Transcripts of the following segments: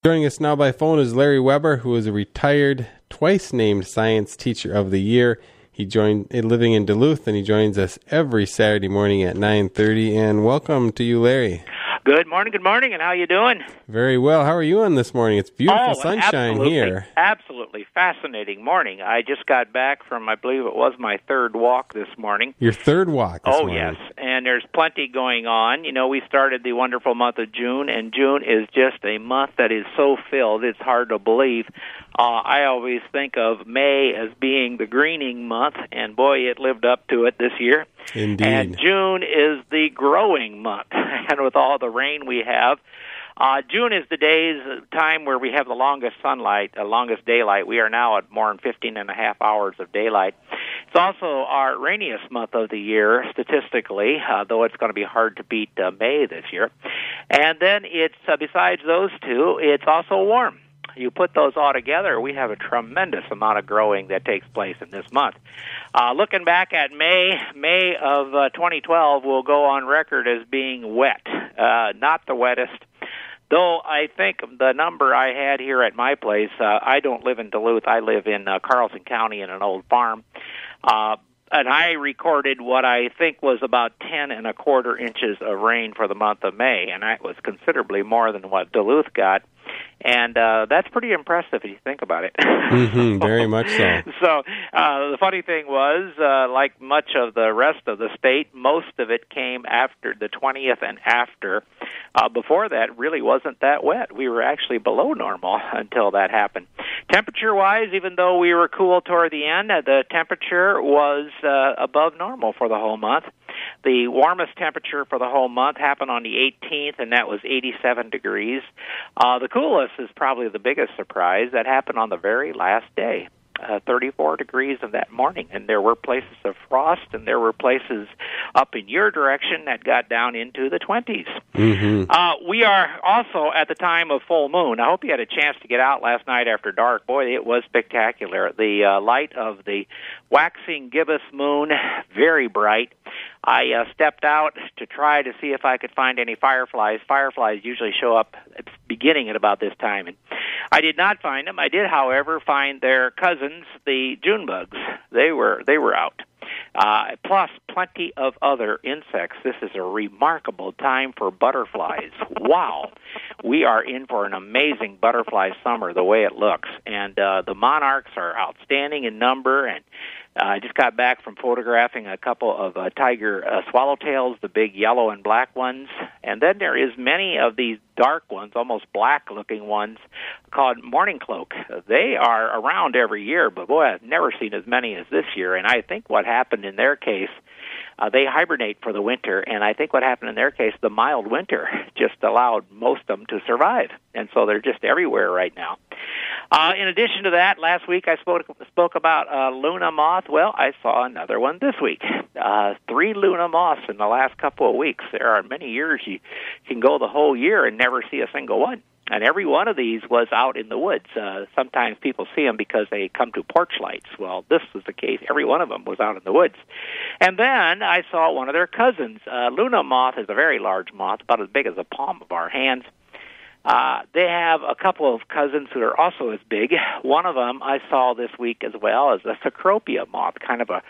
Joining us now by phone is Larry Weber, who is a retired, twice named Science Teacher of the Year. He joined living in Duluth, and he joins us every Saturday morning at 9:30. And welcome to you, Larry. Good morning, and how you doing? Very well. How are you on this morning? It's beautiful sunshine here. Absolutely fascinating morning. I just got back from, I believe it was my third walk this morning. Your third walk this morning? Yes, and there's plenty going on. You know, we started the wonderful month of June, and June is just a month that is so filled, it's hard to believe. I always think of May as being the greening month, and boy, it lived up to it this year. Indeed. And June is the growing month, and with all the rain we have, June is the time where we have the longest sunlight, the longest daylight. We are now at more than 15 and a half hours of daylight. It's also our rainiest month of the year, statistically, though it's going to be hard to beat May this year. And then it's, besides those two, it's also warm. You put those all together, we have a tremendous amount of growing that takes place in this month. Looking back at May of 2012 will go on record as being wet, not the wettest. Though I think the number I had here at my place, I don't live in Duluth, I live in Carlson County in an old farm, and I recorded what I think was about 10 and a quarter inches of rain for the month of May, and that was considerably more than what Duluth got. And that's pretty impressive if you think about it. Very much so. So the funny thing was, like much of the rest of the state, most of it came after the 20th and after. Before that, really wasn't that wet. We were actually below normal until that happened. Temperature-wise, even though we were cool toward the end, the temperature was above normal for the whole month. The warmest temperature for the whole month happened on the 18th, and that was 87 degrees. The coolest is probably the biggest surprise. That happened on the very last day, 34 degrees of that morning. And there were places of frost, and there were places up in your direction that got down into the 20s. We are also at the time of full moon. I hope you had a chance to get out last night after dark. Boy, it was spectacular. The light of the waxing gibbous moon, very bright. I stepped out to try to see if I could find any fireflies. Fireflies usually show up beginning at about this time, and I did not find them. I did, however, find their cousins, the June bugs. They were out. Plus plenty of other insects. This is a remarkable time for butterflies. Wow. We are in for an amazing butterfly summer, the way it looks. And the monarchs are outstanding in number, and I just got back from photographing a couple of tiger swallowtails, the big yellow and black ones. And then there is many of these dark ones, almost black-looking ones, called morning cloak. They are around every year, but boy, I've never seen as many as this year. And I think what happened in their case, they hibernate for the winter, and I think what happened in their case, the mild winter just allowed most of them to survive. And so they're just everywhere right now. In addition to that, last week I spoke about Luna moth. Well, I saw another one this week. 3 Luna moths in the last couple of weeks. There are many years you can go the whole year and never see a single one. And every one of these was out in the woods. Sometimes people see them because they come to porch lights. Well, this was the case. Every one of them was out in the woods. And then I saw one of their cousins. Luna moth is a very large moth, about as big as the palm of our hands. They have a couple of cousins who are also as big. One of them I saw this week as well is a Cecropia moth, kind of a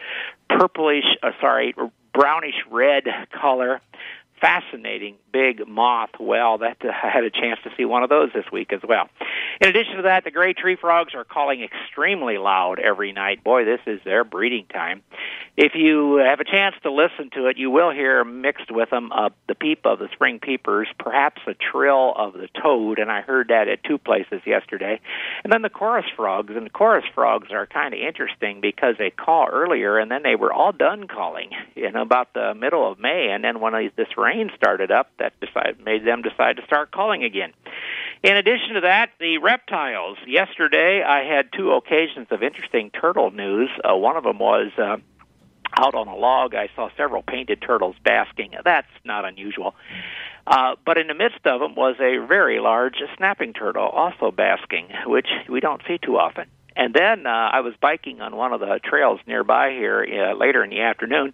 brownish red color. Fascinating big moth. Well, I had a chance to see one of those this week as well. In addition to that, the gray tree frogs are calling extremely loud every night. Boy, this is their breeding time. If you have a chance to listen to it, you will hear mixed with them the peep of the spring peepers, perhaps a trill of the toad, and I heard that at 2 places yesterday. And then the chorus frogs, and the chorus frogs are kind of interesting because they call earlier, and then they were all done calling in about the middle of May, and then when this rain started up, that made them decide to start calling again. In addition to that, the reptiles. Yesterday, I had 2 occasions of interesting turtle news. One of them was out on a log. I saw several painted turtles basking. That's not unusual. But in the midst of them was a very large snapping turtle also basking, which we don't see too often. And then I was biking on one of the trails nearby here later in the afternoon,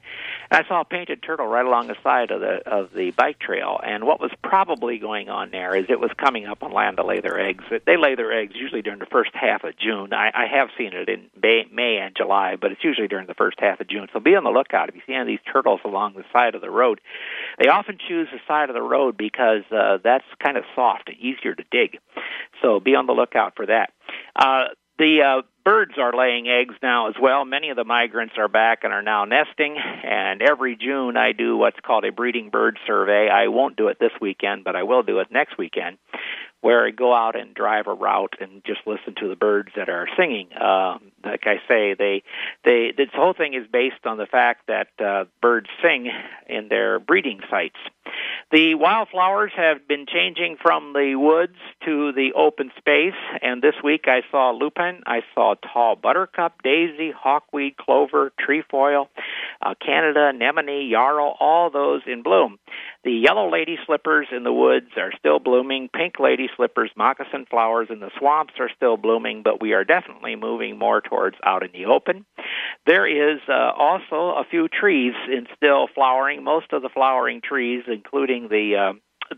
And I saw a painted turtle right along the side of the bike trail. And what was probably going on there is it was coming up on land to lay their eggs. They lay their eggs usually during the first half of June. I have seen it in May and July, but it's usually during the first half of June. So be on the lookout. If you see any of these turtles along the side of the road, they often choose the side of the road because that's kind of soft and easier to dig. So be on the lookout for that. The birds are laying eggs now as well. Many of the migrants are back and are now nesting, and every June I do what's called a breeding bird survey. I won't do it this weekend, but I will do it next weekend, where I go out and drive a route and just listen to the birds that are singing. Like I say, this whole thing is based on the fact that birds sing in their breeding sites. The wildflowers have been changing from the woods to the open space, and this week I saw lupin, I saw tall buttercup, daisy, hawkweed, clover, trefoil, Canada, anemone, yarrow, all those in bloom. The yellow lady slippers in the woods are still blooming. Pink lady slippers, moccasin flowers in the swamps are still blooming, but we are definitely moving more towards out in the open. There is also a few trees still flowering. Most of the flowering trees, including the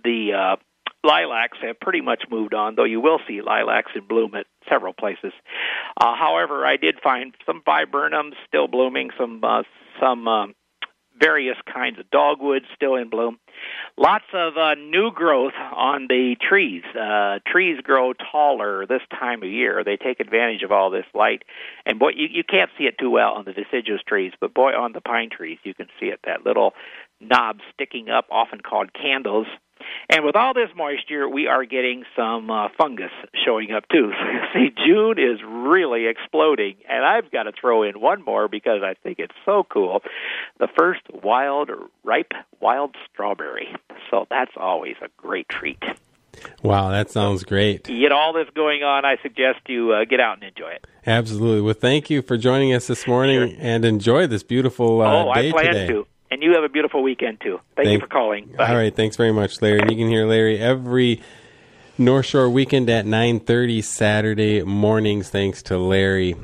lilacs, have pretty much moved on, though you will see lilacs in bloom at several places. However, I did find some viburnums still blooming, some various kinds of dogwoods still in bloom. Lots of new growth on the trees. Trees grow taller this time of year. They take advantage of all this light. And boy, you can't see it too well on the deciduous trees, but boy, on the pine trees you can see it, that little knob sticking up, often called candles. And with all this moisture, we are getting some fungus showing up, too. So you see, June is really exploding. And I've got to throw in one more because I think it's so cool. The first ripe wild strawberry. So that's always a great treat. Wow, that sounds great. You get all this going on, I suggest you get out and enjoy it. Absolutely. Well, thank you for joining us this morning, and enjoy this beautiful day today. I plan to. And you have a beautiful weekend, too. Thank you for calling. Bye. All right. Thanks very much, Larry. You can hear Larry every North Shore weekend at 9:30 Saturday mornings. Thanks to Larry.